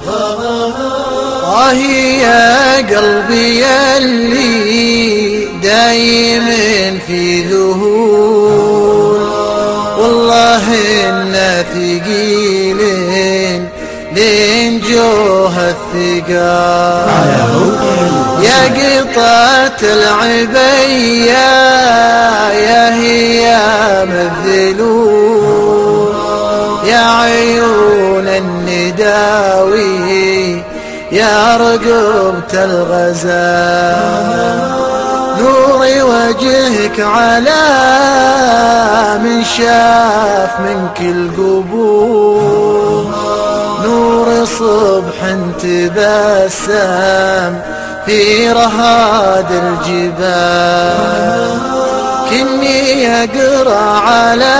يا قلبي يلي دايم في ذهول، والله إنا ثقيلين لين جوه الثقال. يا قطعة العبية يا هي مذلول، يا عيون النداوي يا رقبة الغزال. نور وجهك على من شاف منك القبور، نور صبح تبسم في رهاد الجبال. كني أقرأ على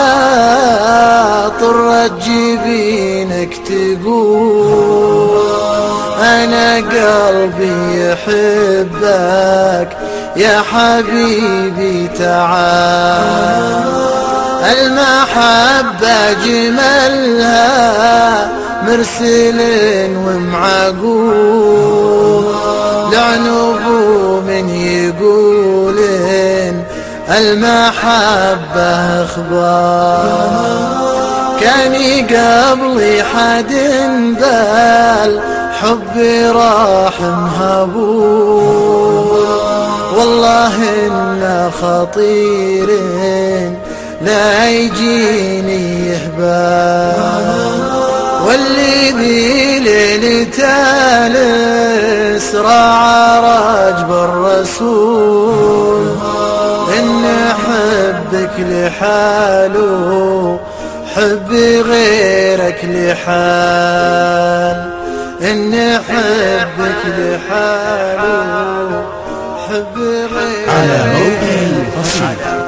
طرة جبينك تقول أنا قلبي يحبك يا حبيبي تعال. المحبة جملها مرسل ومعقول، لعنبو من يقولن المحبة اخبار. كاني قبلي حد بال حبي راح مهبول، والله إنا خطيرين لا يجيني يهبال. واللي بليلة الإسراء رجب الرسول إن حبك لحاله حبي غيرك لحال. إن حبك لحاله حبي غيرك